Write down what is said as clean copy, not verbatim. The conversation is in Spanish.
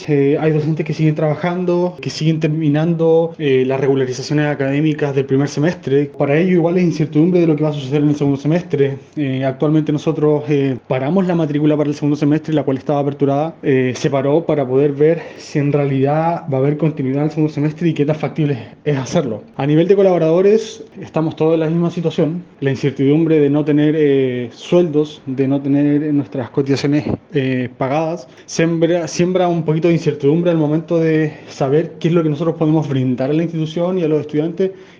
Hay docentes que siguen trabajando, que siguen terminando las regularizaciones académicas del primer semestre. Para ello igual es incertidumbre de lo que va a suceder en el segundo semestre. Actualmente nosotros paramos la matrícula para el segundo semestre, la cual estaba aperturada. Se paró para poder ver si en realidad va a haber continuidad en el segundo semestre y qué tan factible es hacerlo. A nivel de colaboradores, estamos todos en la misma situación. La incertidumbre de no tener sueldos, de no tener nuestras cotizaciones pagadas, siembra un poquito de incertidumbre al momento de saber qué es lo que nosotros podemos brindar a la institución y a los estudiantes